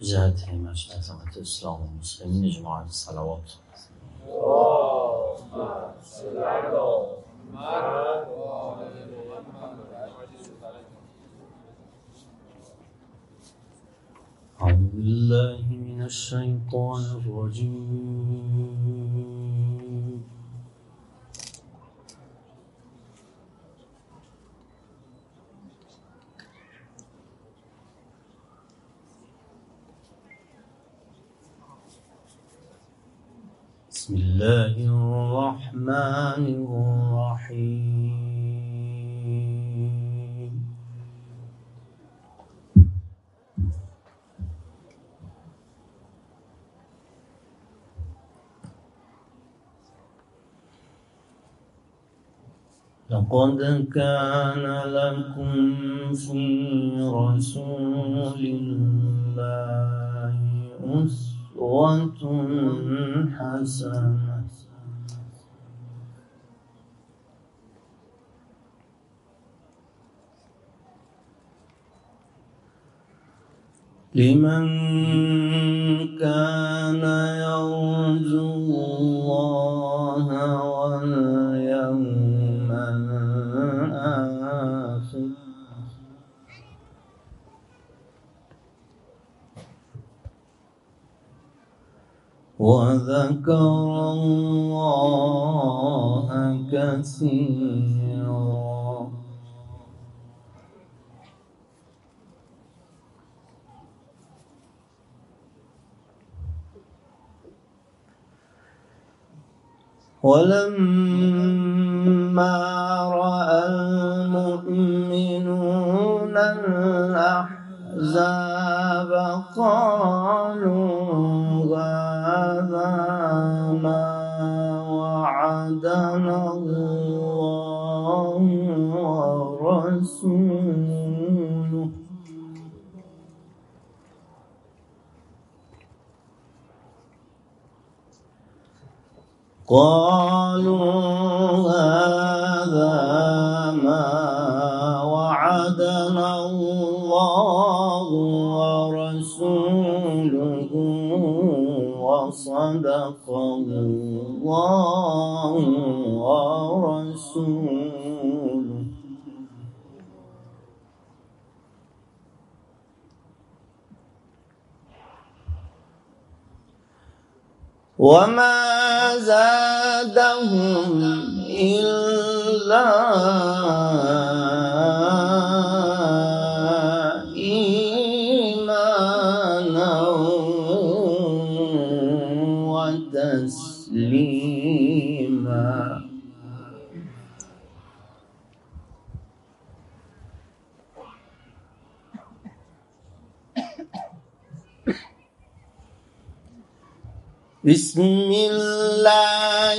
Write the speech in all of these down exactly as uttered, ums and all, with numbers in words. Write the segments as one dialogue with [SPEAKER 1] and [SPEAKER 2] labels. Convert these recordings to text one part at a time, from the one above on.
[SPEAKER 1] جهت همش عظمت اسلام و مسلمین جماعت صلوات. أعوذ بالله من الشيطان الرجيم. بسم الله الرحمن الرحيم. لقد كان لكم في رسول الله أسوة حسنة لمن كان يرجو الله واليوم الآخر وذكر الله كثيرا. ولما رأى المؤمنون الأحزاب قالوا هذا ما وعدنا الله ورسوله قالوا هذا ما وعدنا الله ورسوله وصدق الله ورسوله وما زادهم إلا إيمانا وتسليما. بسم الله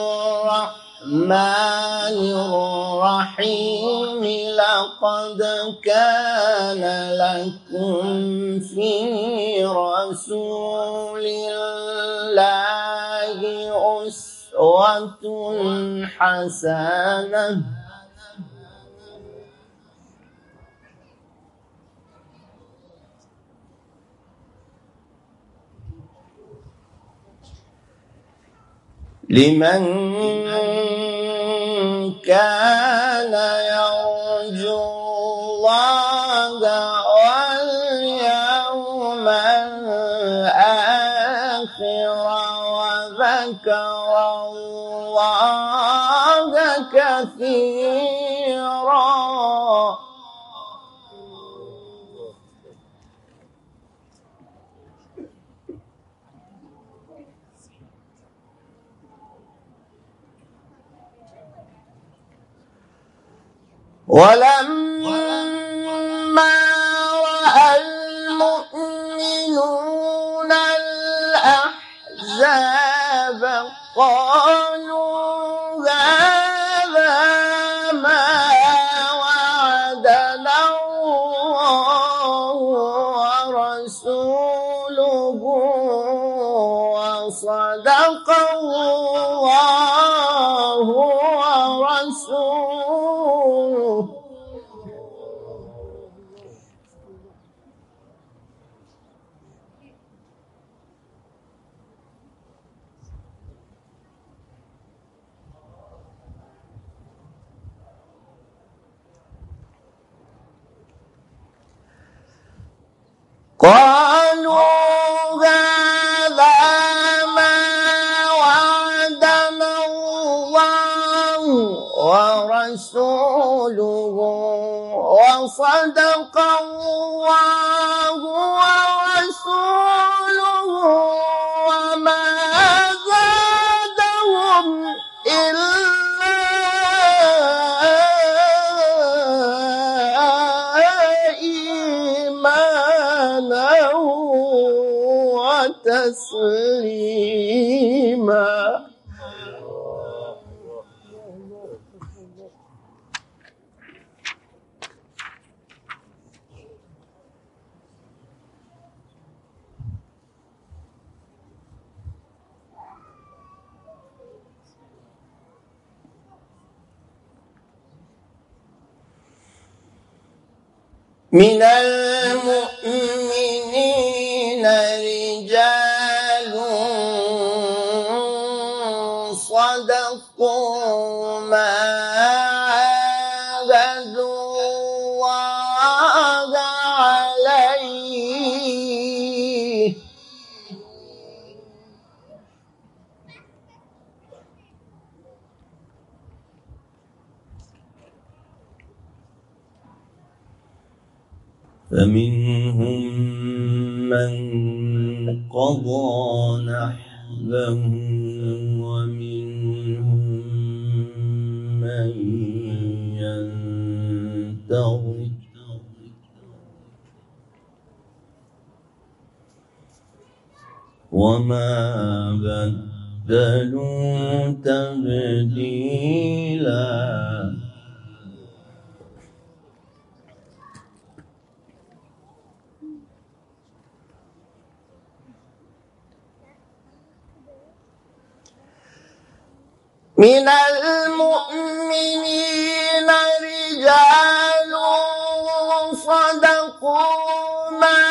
[SPEAKER 1] الرحمن الرحيم. لقد كان لكم في رسول الله أسوة حسنة لمن كان يرجو الله واليوم الآخر وذكر الله كثيرا. ولما رأى المؤمنون الأحزاب قالوا هذا ما وعدنا الله ورسوله وصدق الله ورسوله
[SPEAKER 2] صدق الله ورسوله وما زادهم إلا إيمانا وتسليما. من المؤمنين رجال صدقوا ما عاهدوا الله عليه
[SPEAKER 3] فمنهم من قضى نحبه ومنهم من ينتظر وما بدلوا تبديلا.
[SPEAKER 2] من المؤمنين رجال صدقوا ما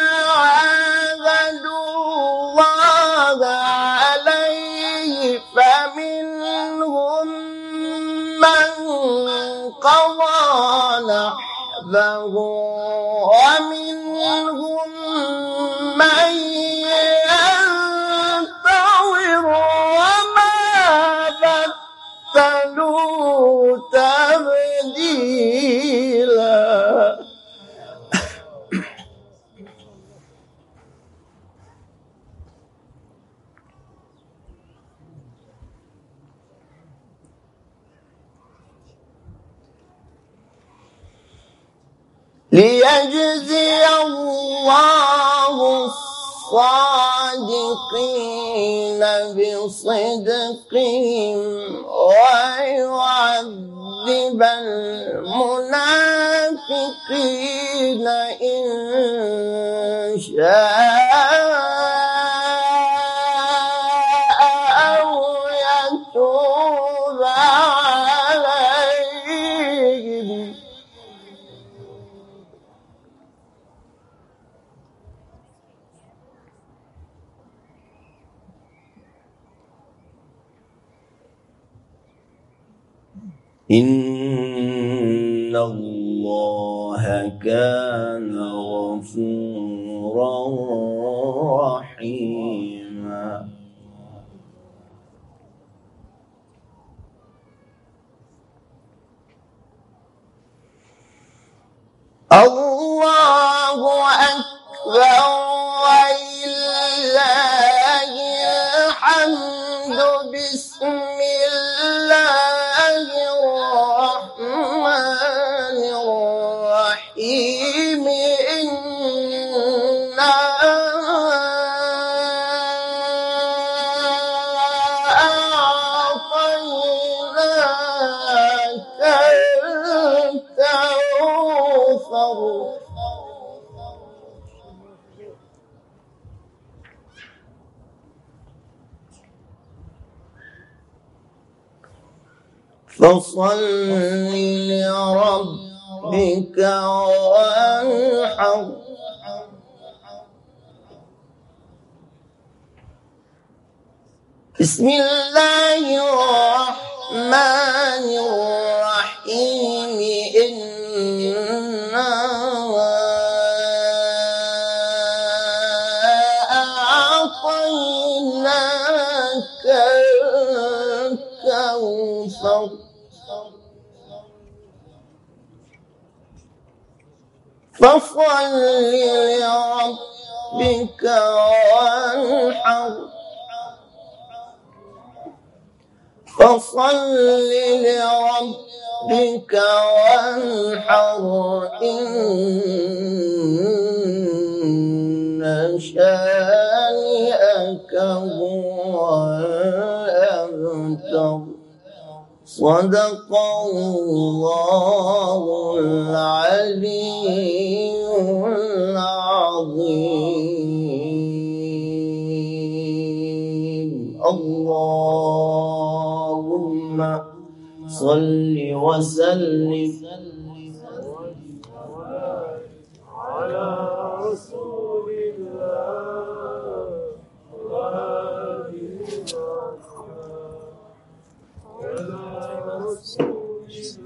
[SPEAKER 2] عاهدوا الله عليه فمنهم من قضى نحبه ومنهم من ينتظر وما بدلوا تبديلا. ليجزي الله الصادقين بصدقهم ويعذب المنافقين إن شاء أو يتوب عليهم.
[SPEAKER 3] إن الله كان غفورا رحيما.
[SPEAKER 2] الله أكبر ولله الحمد. بسم الله الرحمن الرحيم. إنا أعطيناك الكوثر. فصل لربك وانحر. بسم الله الرحمن الرحيم. إنا أعطيناك الكوثر. فصل لربك وانحر فصل لربك وانحر إن شانئك هو الأبتر صدق الله العلي العظيم. اللهم صل وسلم
[SPEAKER 4] على رسول الله وآله وصحبه على رسول الله